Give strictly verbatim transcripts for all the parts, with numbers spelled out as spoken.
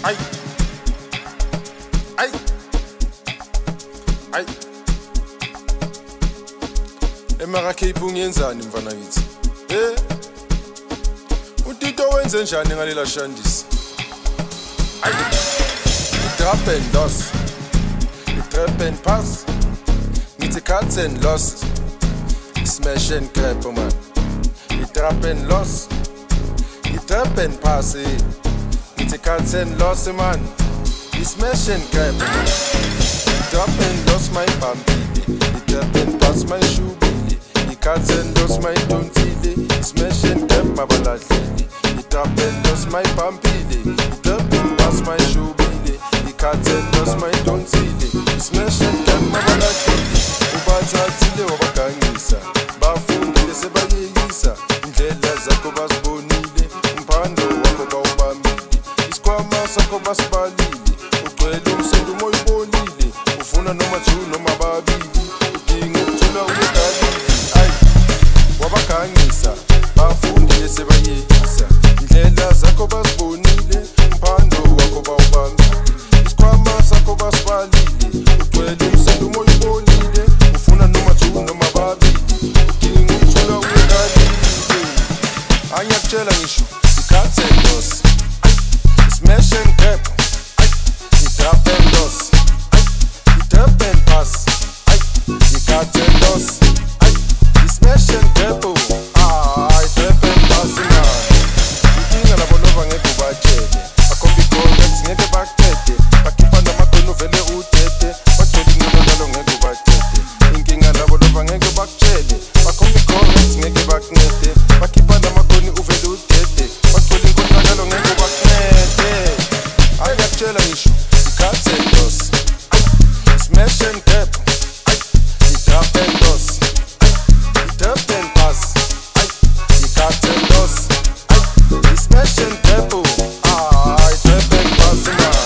Ay, ay, ay. Emarakhiphi ungiyenzani mfana kithi? Eh. Utito wenze njani ngalela shandisi? Ay. Drop and loss. Trap and pass. Ngithi cuts and loss. Smash and grab man. Trap and loss. Trap and pass. Ngithi cuts and loss man. Smash and grab. Drop and loss my pampili. Trap and pass my shoe. Cuts and loss my tontile. Smash and grab my balazili. Trap and loss my pampili. Trap and pass my shoe. Cuts and loss my tontile. Smash and grab my balazili. Ubathathile wabagangisa. Bafundile sebayeyisa. Indlela zakho bazibonile. Umphando wakho bawubambile. Isikhwama sakho basibalile. Ugcwele umsendo umoya ubolile. Ufuna noma two noma babili. Udinga ukuthola umegalile. Ay, wabagangisa. Bafundile sebayeyisa. Indlela zakho bazibonile. Umphando wakho bawubambile. Isikhwama sakho basibalile. Ugcwele umsendo umoya ubolile. Ufuna noma two noma babili. Udinga ukuthola umegalile. Angiyakutshela ngisho i-cuts and loss. Smash and grab. I-drop and loss. I-drop and pass. I-cut and loss. I-smash and grab. I-drop and pass man. Inkinga labo nova ngeke ubatshele. Bakhomba i-contact ngeke bakuqede. Bakhipha namakhono vele udede. Bagcwele ingqondo ngeke ubatshele. Inkinga labo nova ngeke bakutshele. Bakhomba i-contact ngeke bakuncede. Bakhipha namakhono uvele udede. Bagcwele ingqondo ngeke bakuncede. Angiyakutshela ngisho i-cuts and loss. Smash and grab. I-drop and loss. I-drop and pass. I-cut and loss. I-smash and grab. I-drop and pass man.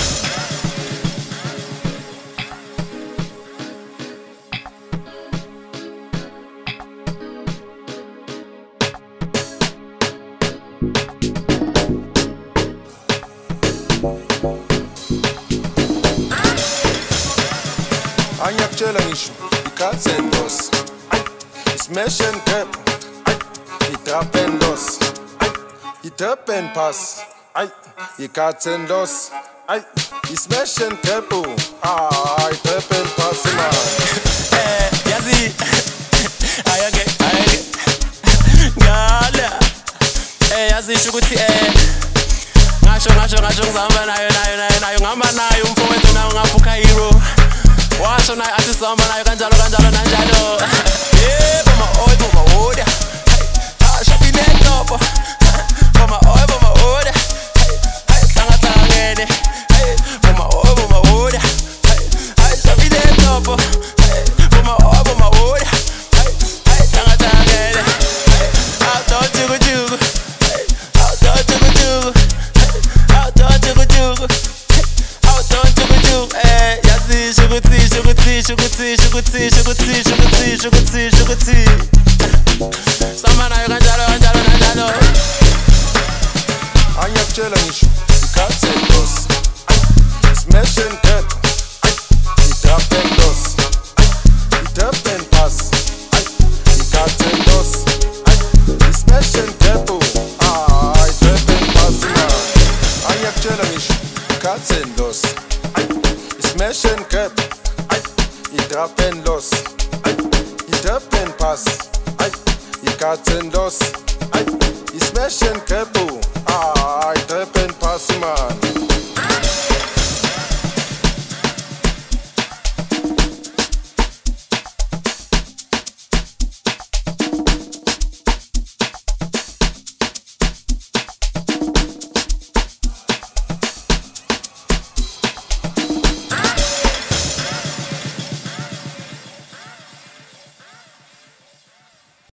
Angiyakutshela ngisho i-cuts and loss. Smash and grab. I-drop and loss. I-drop and pass. I-cuts and loss. I-smash and grab. I-drop and pass man. Eh, yazi. Ayake, ayake. Ngala. Eh, yazi ukuthi eh ngasho ngasho ngasho ngizahamba nayo nayo nayo nayo ngihamba nayo umfowethu nayo ngaphuka hero. Washo nayo athi sihamba nayo kanjalo kanjalo nanjalo. Eh, boma oy boma oda. Hey, ah shopping net up. Boma oy boma oda. Hey, hey hlanga hlangene. Hey, boma oy boma oda. Hey, hey shopping net up. Hey, boma oy boma oda. Hey, hey hlanga hlangene. Hey, out don't jugu jugu. Hey, out don't jugu jugu. Hey, out don't jugu jugu. Hey, out don't jugu jugu. Eh, yazi shuguti shuguti shuguti shuguti shuguti shuguti shuguti shuguti. Samba nayo kanjalo kanjalo kanjalo. Angiyakutshela ngisho i-cuts and loss. Smash and grab. I-drop and loss. I-drop and pass. I-cut and loss. I-smash and grab. I-drop and pass man. Angiyakutshela ngisho i-cuts and loss. Smash and grab. I-drop and loss. I-drop and pass. I-cut and loss. I-smash and grab. I-drop and pass man.